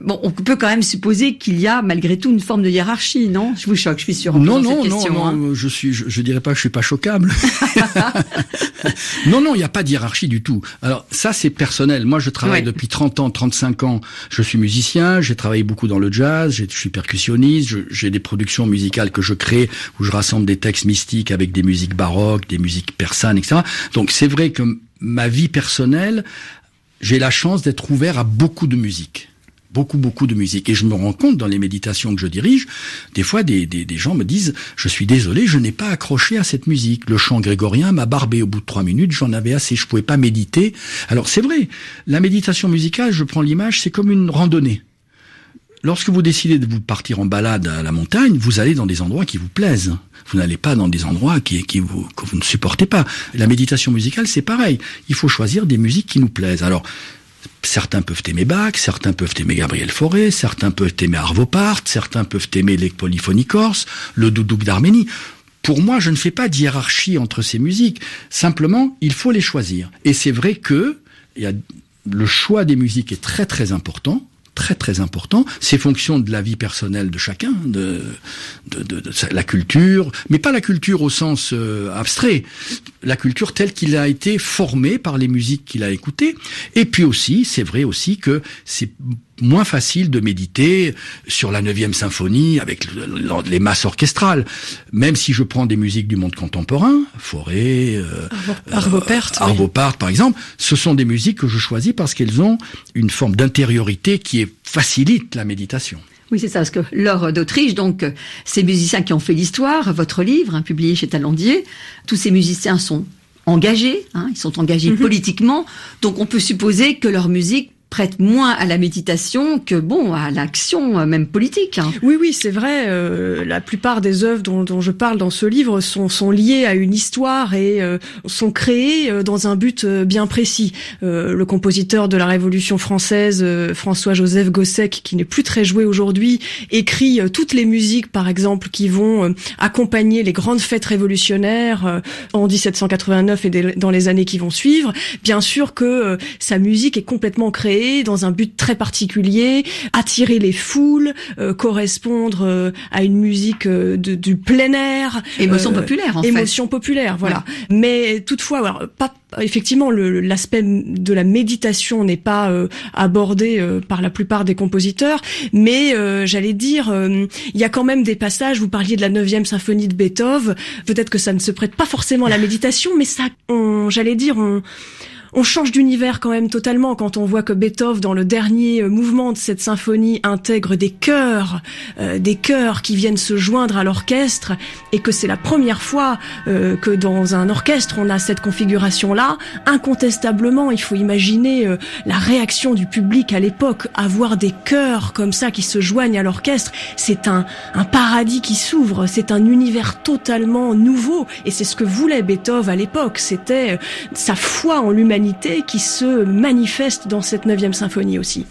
peut quand même supposer qu'il y a malgré tout une forme de hiérarchie, non? Je vous choque, je suis sûre. Non, non, cette non, question, non, hein. je suis, je, je dirais pas que je suis pas choquable. non, non, il n'y a pas de hiérarchie du tout. Alors ça, c'est personnel. Moi, je travaille ouais. depuis trente ans, trente-cinq ans. Je suis musicien, j'ai travaillé beaucoup dans le jazz, je suis percussionniste, je, j'ai des productions musicales que je crée où je rassemble des textes mystiques avec des musiques baroques, des musiques persanes, et cetera. Donc c'est vrai que ma vie personnelle, j'ai la chance d'être ouvert à beaucoup de musique. Beaucoup, beaucoup de musique. Et je me rends compte dans les méditations que je dirige, des fois des, des, des gens me disent « Je suis désolé, je n'ai pas accroché à cette musique. Le chant grégorien m'a barbé au bout de trois minutes, j'en avais assez, je pouvais pas méditer. » Alors c'est vrai, la méditation musicale, je prends l'image, c'est comme une randonnée. Lorsque vous décidez de vous partir en balade à la montagne, vous allez dans des endroits qui vous plaisent. Vous n'allez pas dans des endroits qui, qui vous, que vous ne supportez pas. La méditation musicale, c'est pareil. Il faut choisir des musiques qui nous plaisent. Alors, certains peuvent aimer Bach, certains peuvent aimer Gabriel Fauré, certains peuvent aimer Arvo Pärt, certains peuvent aimer les polyphonies corses, le doudouk d'Arménie. Pour moi, je ne fais pas d'hiérarchie entre ces musiques. Simplement, il faut les choisir. Et c'est vrai que il y a, le choix des musiques est très très important. Très très important, c'est fonction de la vie personnelle de chacun, de, de, de, de la culture, mais pas la culture au sens euh, abstrait, la culture telle qu'il a été formé par les musiques qu'il a écoutées. Et puis aussi, c'est vrai aussi que c'est moins facile de méditer sur la neuvième symphonie avec les masses orchestrales. Même si je prends des musiques du monde contemporain, Fauré, euh, Arvo Pärt, euh, Arvo Pärt par exemple, ce sont des musiques que je choisis parce qu'elles ont une forme d'intériorité qui est, facilite la méditation. Oui, c'est ça, parce que Laure d'Autriche, donc, ces musiciens qui ont fait l'histoire, votre livre, hein, publié chez Talandier, tous ces musiciens sont engagés, hein, ils sont engagés mm-hmm. politiquement, donc on peut supposer que leur musique prête moins à la méditation que bon à l'action même politique. Hein. Oui, oui, c'est vrai. Euh, la plupart des œuvres dont, dont je parle dans ce livre sont, sont liées à une histoire et euh, sont créées euh, dans un but euh, bien précis. Euh, le compositeur de la Révolution française, euh, François-Joseph Gossec, qui n'est plus très joué aujourd'hui, écrit euh, toutes les musiques, par exemple, qui vont euh, accompagner les grandes fêtes révolutionnaires euh, en dix-sept cent quatre-vingt-neuf et des, dans les années qui vont suivre. Bien sûr que euh, sa musique est complètement créée dans un but très particulier, attirer les foules, euh, correspondre euh, à une musique euh, de, du plein air. Émotion euh, populaire, en émotion fait. Émotion populaire, voilà. Ouais. Mais toutefois, alors, pas effectivement, le, l'aspect de la méditation n'est pas euh, abordé euh, par la plupart des compositeurs, mais euh, j'allais dire, euh, il y a quand même des passages. Vous parliez de la neuvième symphonie de Beethoven. Peut-être que ça ne se prête pas forcément à la méditation, mais ça, on, j'allais dire, on On change d'univers quand même totalement quand on voit que Beethoven, dans le dernier mouvement de cette symphonie, intègre des chœurs, euh, des chœurs qui viennent se joindre à l'orchestre, et que c'est la première fois euh, que dans un orchestre on a cette configuration-là. Incontestablement, il faut imaginer euh, la réaction du public à l'époque. Avoir des chœurs comme ça qui se joignent à l'orchestre, c'est un, un paradis qui s'ouvre, c'est un univers totalement nouveau, et c'est ce que voulait Beethoven à l'époque. C'était euh, sa foi en l'humanité qui se manifeste dans cette neuvième symphonie aussi.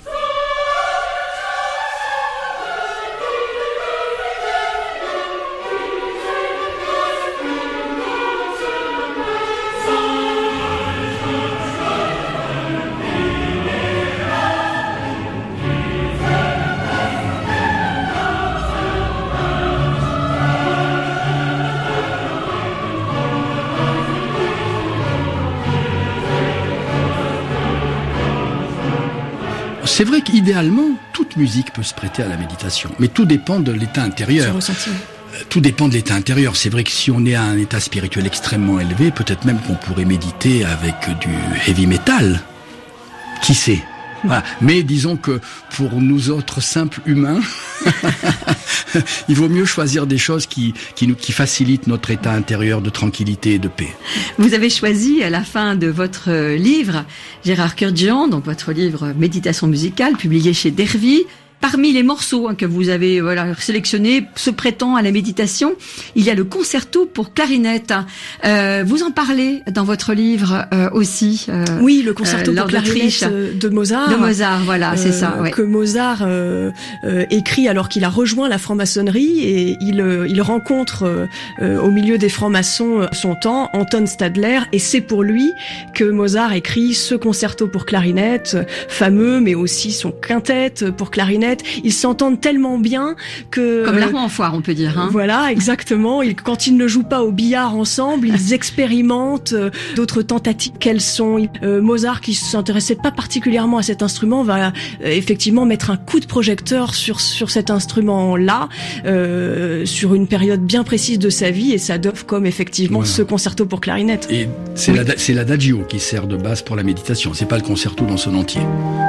C'est vrai qu'idéalement, toute musique peut se prêter à la méditation, mais tout dépend de l'état intérieur. Tout dépend de l'état intérieur. C'est vrai que si on est à un état spirituel extrêmement élevé, peut-être même qu'on pourrait méditer avec du heavy metal. Qui sait ? Voilà. Mais disons que pour nous autres simples humains, il vaut mieux choisir des choses qui, qui, nous, qui facilitent notre état intérieur de tranquillité et de paix. Vous avez choisi à la fin de votre livre, Gérard Kurkdjian, donc votre livre Méditation musicale, publié chez Dervy. Parmi les morceaux hein, que vous avez voilà sélectionnés, se prêtant à la méditation, il y a le concerto pour clarinette. Euh, vous en parlez dans votre livre euh, aussi. Euh, oui, le concerto euh, pour clarinette de Mozart. De Mozart, voilà, euh, c'est ça. Ouais. Que Mozart euh, euh, écrit alors qu'il a rejoint la franc-maçonnerie et il euh, il rencontre euh, au milieu des francs-maçons son temps Anton Stadler, et c'est pour lui que Mozart écrit ce concerto pour clarinette fameux, mais aussi son quintette pour clarinette. clarinette. Ils s'entendent tellement bien que... Comme la roue en foire, on peut dire. Hein. Voilà, exactement. Ils, quand ils ne jouent pas au billard ensemble, ils expérimentent euh, d'autres tentatives. Quelles sont euh, Mozart, qui s'intéressait pas particulièrement à cet instrument, va euh, effectivement mettre un coup de projecteur sur sur cet instrument-là, euh, sur une période bien précise de sa vie, et ça donne comme effectivement voilà. ce concerto pour clarinette. Et c'est oui. la, c'est l'adagio qui sert de base pour la méditation. C'est pas le concerto dans son entier.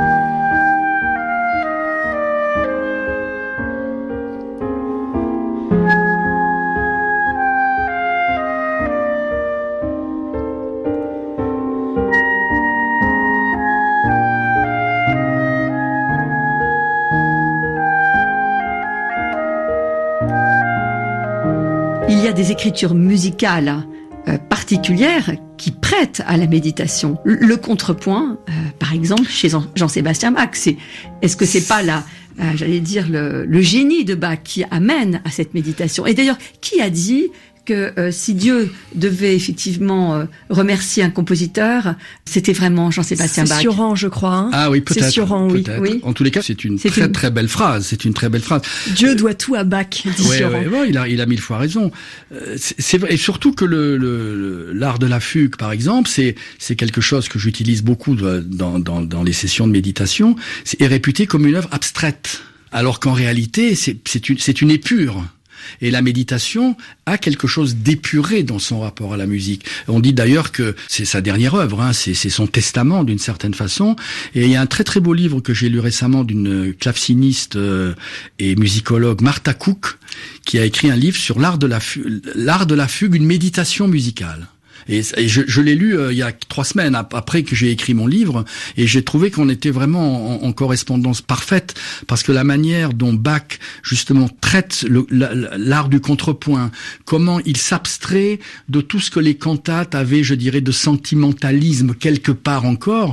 Il y a des écritures musicales euh, particulières qui prêtent à la méditation. Le contrepoint, euh, par exemple, chez Jean-Sébastien Bach, c'est, est-ce que c'est pas la, euh, j'allais dire le, le génie de Bach qui amène à cette méditation? Et d'ailleurs, qui a dit que euh, si Dieu devait effectivement euh, remercier un compositeur, c'était vraiment Jean-Sébastien Bach. C'est Sioran, je crois. Hein. Ah oui, peut-être. C'est Sioran, oui. peut-être. oui. En tous les cas, c'est une c'est très une... très belle phrase. C'est une très belle phrase. Dieu doit tout à Bach, dit ouais, Sioran. Ouais, ouais, il a, il a mille fois raison. Euh, c'est, c'est vrai, et surtout que le, le, l'art de la fugue, par exemple, c'est, c'est quelque chose que j'utilise beaucoup dans, dans, dans les sessions de méditation. C'est est réputé comme une œuvre abstraite, alors qu'en réalité, c'est, c'est une, c'est une épure. Et la méditation a quelque chose d'épuré dans son rapport à la musique. On dit d'ailleurs que c'est sa dernière œuvre, hein, c'est, c'est son testament d'une certaine façon. Et il y a un très très beau livre que j'ai lu récemment d'une claveciniste euh, et musicologue, Martha Cook, qui a écrit un livre sur l'art de la fugue, l'art de la fugue, une méditation musicale. Et, et je, je l'ai lu euh, il y a trois semaines après que j'ai écrit mon livre, et j'ai trouvé qu'on était vraiment en, en correspondance parfaite, parce que la manière dont Bach justement traite le, la, l'art du contrepoint, comment il s'abstrait de tout ce que les cantates avaient, je dirais, de sentimentalisme quelque part encore,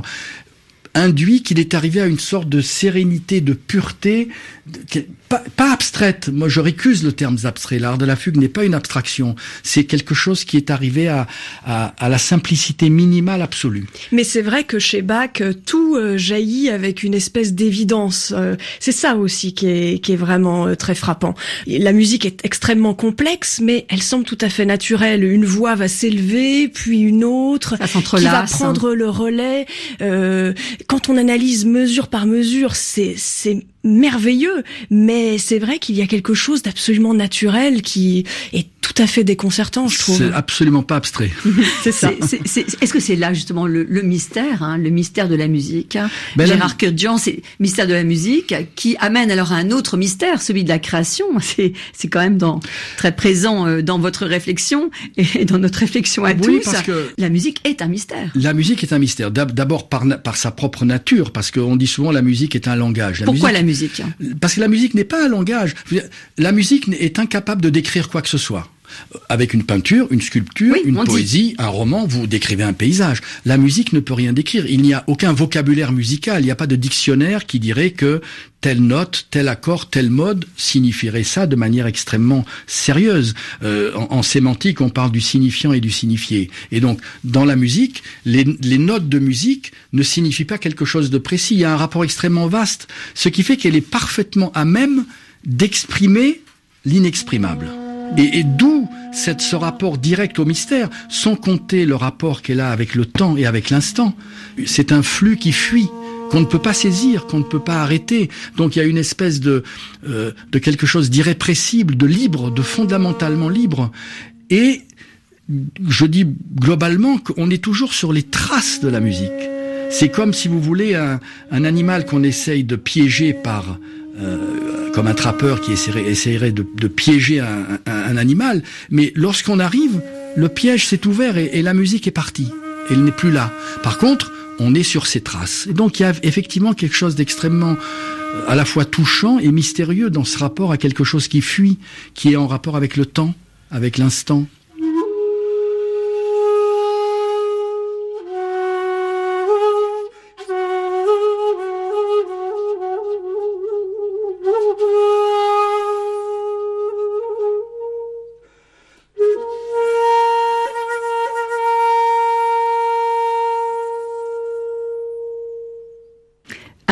induit qu'il est arrivé à une sorte de sérénité, de pureté, de, pas, pas abstraite. Moi, je récuse le terme abstrait. L'art de la fugue n'est pas une abstraction. C'est quelque chose qui est arrivé à, à, à la simplicité minimale absolue. Mais c'est vrai que chez Bach, tout euh, jaillit avec une espèce d'évidence. Euh, c'est ça aussi qui est, qui est vraiment euh, très frappant. La musique est extrêmement complexe, mais elle semble tout à fait naturelle. Une voix va s'élever, puis une autre, qui va prendre le relais. Euh, quand on analyse mesure par mesure, c'est, c'est merveilleux, mais c'est vrai qu'il y a quelque chose d'absolument naturel qui est tout à fait déconcertant, je trouve. C'est absolument pas abstrait. C'est ça. C'est, c'est, c'est, est-ce que c'est là justement le, le mystère, hein, le mystère de la musique, hein? Ben Gérard la... Kurdzian, c'est mystère de la musique qui amène alors à un autre mystère, celui de la création. C'est, c'est quand même dans, très présent euh, dans votre réflexion et dans notre réflexion à oui, tous. Parce que la musique est un mystère. La musique est un mystère. D'abord par, par sa propre nature, parce qu'on dit souvent la musique est un langage. La Pourquoi musique... la musique? Parce que la musique n'est pas un langage. La musique est incapable de décrire quoi que ce soit. Avec une peinture, une sculpture, oui, une poésie, dit. un roman, vous décrivez un paysage. La musique ne peut rien décrire. Il n'y a aucun vocabulaire musical. Il n'y a pas de dictionnaire qui dirait que telle note, tel accord, tel mode signifierait ça de manière extrêmement sérieuse. Euh, en, en sémantique, on parle du signifiant et du signifié. Et donc, dans la musique, les, les notes de musique ne signifient pas quelque chose de précis. Il y a un rapport extrêmement vaste, ce qui fait qu'elle est parfaitement à même d'exprimer l'inexprimable. Et, et d'où cette, ce rapport direct au mystère, sans compter le rapport qu'elle a avec le temps et avec l'instant. C'est un flux qui fuit, qu'on ne peut pas saisir, qu'on ne peut pas arrêter. Donc il y a une espèce de, euh, de quelque chose d'irrépressible, de libre, de fondamentalement libre. Et je dis globalement qu'on est toujours sur les traces de la musique. C'est comme, si vous voulez, un, un animal qu'on essaye de piéger par... Euh, comme un trappeur qui essaierait, essaierait de, de piéger un, un, un animal, mais lorsqu'on arrive, le piège s'est ouvert et, et la musique est partie. Elle n'est plus là. Par contre, on est sur ses traces. Et donc il y a effectivement quelque chose d'extrêmement euh, à la fois touchant et mystérieux dans ce rapport à quelque chose qui fuit, qui est en rapport avec le temps, avec l'instant.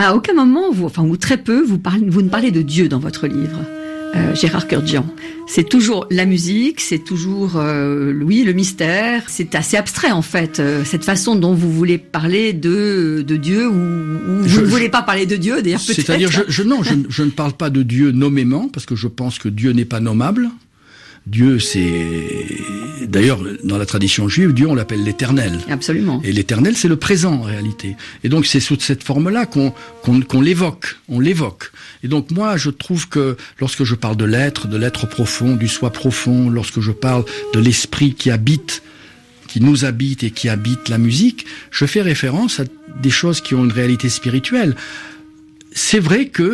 À aucun moment, vous, enfin, ou très peu, vous, parlez, vous ne parlez de Dieu dans votre livre, euh, Gérard Kurkdjian. C'est toujours la musique, c'est toujours, euh, oui, le mystère. C'est assez abstrait, en fait, euh, cette façon dont vous voulez parler de, de Dieu, ou, ou vous je, ne voulez pas parler de Dieu, d'ailleurs, peut-être. C'est-à-dire, je, je, non, je, je ne parle pas de Dieu nommément, parce que je pense que Dieu n'est pas nommable. Dieu, c'est... D'ailleurs, dans la tradition juive, Dieu, on l'appelle l'éternel. Absolument. Et l'éternel, c'est le présent, en réalité. Et donc, c'est sous cette forme-là qu'on, qu'on, qu'on l'évoque. On l'évoque. Et donc, moi, je trouve que lorsque je parle de l'être, de l'être profond, du soi profond, lorsque je parle de l'esprit qui habite, qui nous habite et qui habite la musique, je fais référence à des choses qui ont une réalité spirituelle. C'est vrai que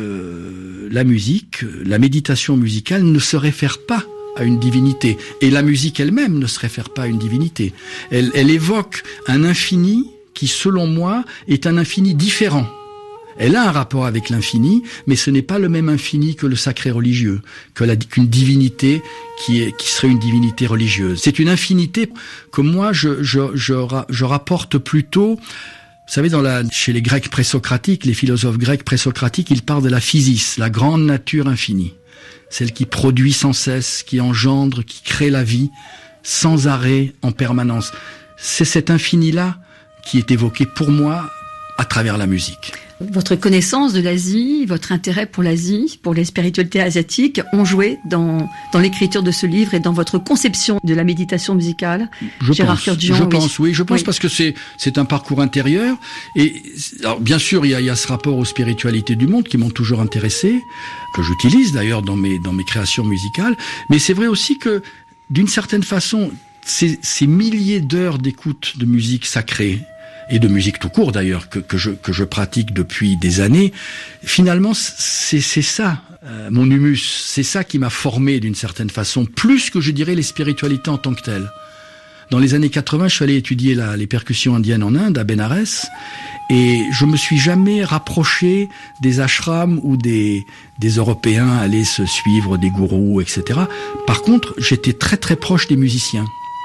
euh, la musique, la méditation musicale ne se réfère pas à une divinité. Et la musique elle-même ne se réfère pas à une divinité. Elle, elle évoque un infini qui, selon moi, est un infini différent. Elle a un rapport avec l'infini, mais ce n'est pas le même infini que le sacré religieux, que la, qu'une divinité qui, est, qui serait une divinité religieuse. C'est une infinité que moi, je, je, je, je rapporte plutôt... Vous savez, dans la, chez les Grecs présocratiques, les philosophes grecs présocratiques, ils parlent de la physis, la grande nature infinie. Celle qui produit sans cesse, qui engendre, qui crée la vie, sans arrêt, en permanence. C'est cet infini-là qui est évoqué pour moi à travers la musique. Votre connaissance de l'Asie, votre intérêt pour l'Asie, pour les spiritualités asiatiques, ont joué dans, dans l'écriture de ce livre et dans votre conception de la méditation musicale. Je Gérard pense, Kurkdjian, je oui. pense, oui, je pense oui. parce que c'est, c'est un parcours intérieur. Et alors, bien sûr, il y a, il y a ce rapport aux spiritualités du monde qui m'ont toujours intéressé, que j'utilise d'ailleurs dans mes, dans mes créations musicales. Mais c'est vrai aussi que, d'une certaine façon, ces, ces milliers d'heures d'écoute de musique sacrée, et de musique tout court d'ailleurs, que, que, je, que je pratique depuis des années, finalement, c'est, c'est ça, euh, mon humus, c'est ça qui m'a formé d'une certaine façon, plus que je dirais les spiritualités en tant que telles. Dans les années quatre-vingts, je suis allé étudier la, les percussions indiennes en Inde, à Benares, et je me suis jamais rapproché des ashrams où des, des Européens allaient se suivre des gourous, et cetera. Par contre, j'étais très très proche des musiciens.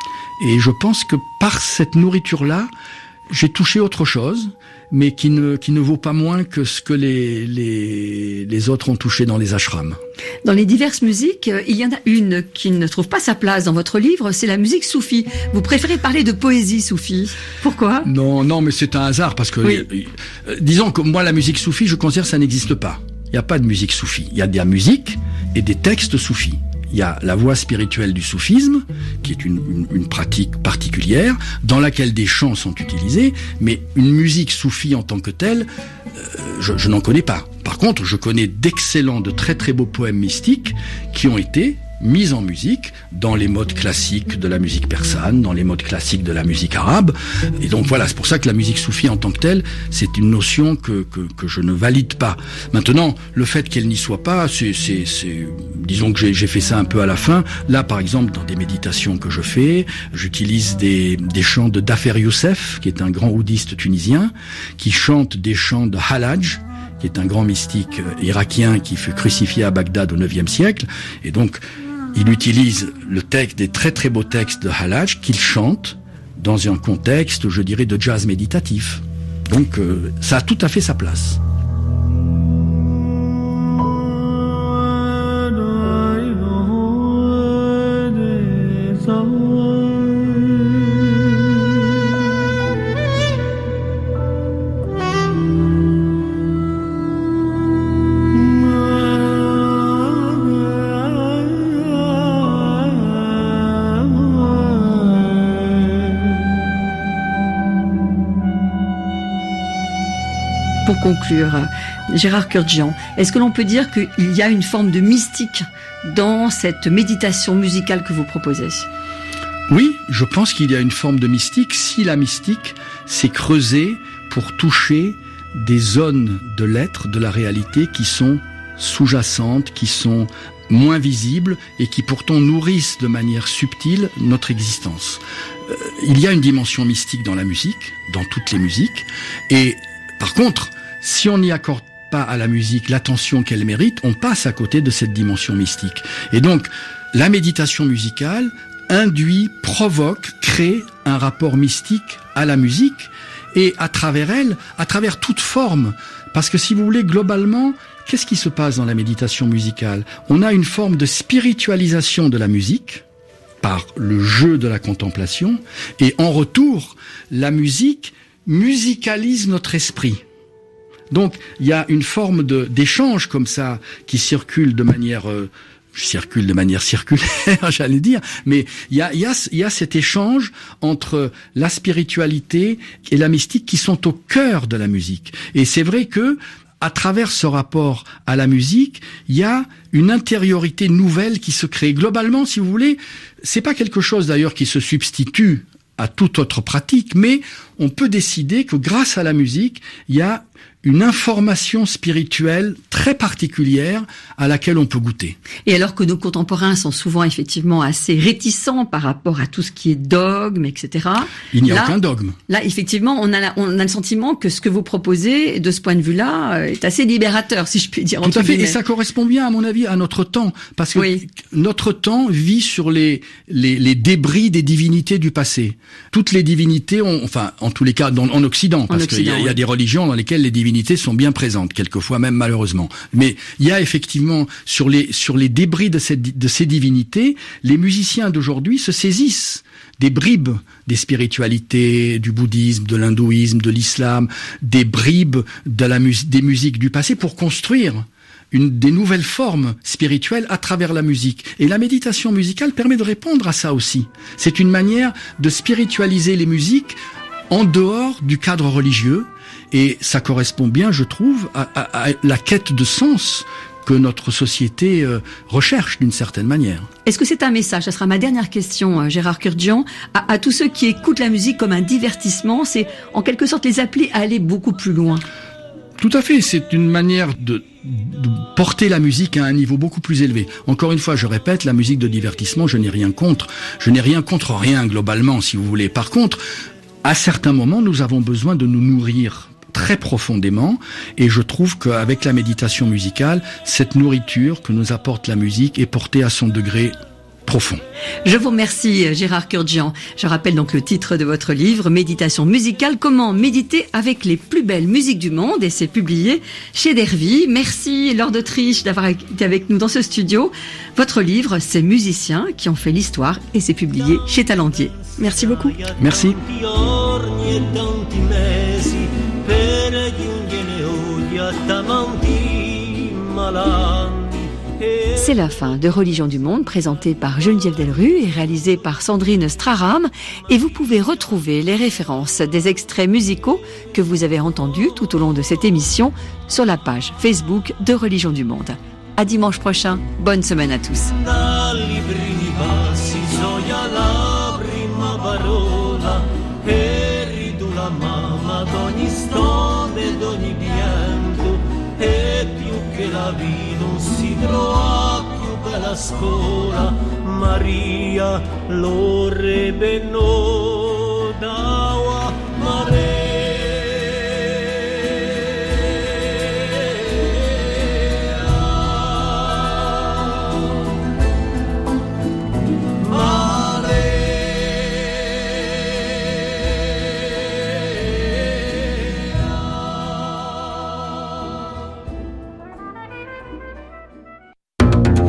Et je pense que par cette nourriture-là, j'ai touché autre chose, mais qui ne qui ne vaut pas moins que ce que les les les autres ont touché dans les ashrams. Dans les diverses musiques, il y en a une qui ne trouve pas sa place dans votre livre, c'est la musique soufie. Vous préférez parler de poésie soufie. Pourquoi ? Non, non, mais c'est un hasard parce que oui. euh, disons que moi la musique soufie, je considère que ça n'existe pas. Il n'y a pas de musique soufie. Il y a de la musique et des textes soufis. Il y a la voie spirituelle du soufisme, qui est une, une, une pratique particulière, dans laquelle des chants sont utilisés, mais une musique soufie en tant que telle, euh, je, je n'en connais pas. Par contre, je connais d'excellents, de très très beaux poèmes mystiques qui ont été mis en musique dans les modes classiques de la musique persane, dans les modes classiques de la musique arabe. Et donc voilà, c'est pour ça que la musique soufie en tant que telle, c'est une notion que, que, que je ne valide pas. Maintenant, le fait qu'elle n'y soit pas, c'est, c'est, c'est disons que j'ai, j'ai fait ça un peu à la fin. Là, par exemple, dans des méditations que je fais, j'utilise des, des chants de Dafer Youssef, qui est un grand oudiste tunisien, qui chante des chants de Halaj, qui est un grand mystique irakien qui fut crucifié à Bagdad au neuvième siècle. Et donc, il utilise le texte, des très très beaux textes de Halaj qu'il chante dans un contexte, je dirais, de jazz méditatif. Donc, euh, ça a tout à fait sa place. Pour conclure, Gérard Kurkdjian, est-ce que l'on peut dire qu'il y a une forme de mystique dans cette méditation musicale que vous proposez ? Oui, je pense qu'il y a une forme de mystique si la mystique s'est creusée pour toucher des zones de l'être, de la réalité qui sont sous-jacentes, qui sont moins visibles et qui pourtant nourrissent de manière subtile notre existence. Euh, il y a une dimension mystique dans la musique, dans toutes les musiques, et par contre, si on n'y accorde pas à la musique l'attention qu'elle mérite, on passe à côté de cette dimension mystique. Et donc, la méditation musicale induit, provoque, crée un rapport mystique à la musique. et à travers elle, à travers toute forme. Parce que si vous voulez, globalement, qu'est-ce qui se passe dans la méditation musicale? On a une forme de spiritualisation de la musique, par le jeu de la contemplation, et en retour, la musique musicalise notre esprit. Donc, il y a une forme de, d'échange comme ça, qui circule de manière, euh, circule de manière circulaire, j'allais dire, mais il y a, il y a, il y a cet échange entre la spiritualité et la mystique qui sont au cœur de la musique. Et c'est vrai que, à travers ce rapport à la musique, il y a une intériorité nouvelle qui se crée. Globalement, si vous voulez, c'est pas quelque chose d'ailleurs qui se substitue à toute autre pratique, mais on peut décider que grâce à la musique, il y a une information spirituelle très particulière à laquelle on peut goûter. Et alors que nos contemporains sont souvent effectivement assez réticents par rapport à tout ce qui est dogme, et cetera. Il n'y a là, aucun dogme. Là, effectivement, on a, la, on a le sentiment que ce que vous proposez, de ce point de vue-là, est assez libérateur, si je puis dire. Tout à fait, guillemets. et ça correspond bien, à mon avis, à notre temps, parce que oui. notre temps vit sur les, les, les débris des divinités du passé. Toutes les divinités ont, enfin, en tous les cas, dans, en Occident, parce qu'il y, oui. y a des religions dans lesquelles les divinités sont bien présentes, quelquefois même malheureusement. Mais il y a effectivement sur les sur les débris de cette de ces divinités, les musiciens d'aujourd'hui se saisissent des bribes des spiritualités, du bouddhisme, de l'hindouisme, de l'islam, des bribes de la mus- des musiques du passé pour construire une des nouvelles formes spirituelles à travers la musique. Et la méditation musicale permet de répondre à ça aussi. C'est une manière de spiritualiser les musiques en dehors du cadre religieux. Et ça correspond bien, je trouve, à, à, à la quête de sens que notre société euh, recherche d'une certaine manière. Est-ce que c'est un message, ça sera ma dernière question, euh, Gérard Kurkdjian, à, à tous ceux qui écoutent la musique comme un divertissement, c'est en quelque sorte les appeler à aller beaucoup plus loin? Tout à fait, c'est une manière de, de porter la musique à un niveau beaucoup plus élevé. Encore une fois, je répète, la musique de divertissement, je n'ai rien contre. Je n'ai rien contre rien globalement, si vous voulez. Par contre, à certains moments, nous avons besoin de nous nourrir très profondément, et je trouve qu'avec la méditation musicale, cette nourriture que nous apporte la musique est portée à son degré profond. Je vous remercie, Gérard Kurkdjian. Je rappelle donc le titre de votre livre, Méditation musicale, comment méditer avec les plus belles musiques du monde, et c'est publié chez Dervy. Merci, Laure d'Autriche, d'avoir été avec nous dans ce studio. Votre livre, c'est Musiciens qui ont fait l'histoire, et c'est publié chez Talendier. Merci beaucoup. Merci. C'est la fin de Religion du Monde, présentée par Geneviève Delrue et réalisée par Sandrine Straram. Et vous pouvez retrouver les références des extraits musicaux que vous avez entendus tout au long de cette émission sur la page Facebook de Religion du Monde. À dimanche prochain, bonne semaine à tous. La vita non si trova più bella scuola, Maria lo re benò.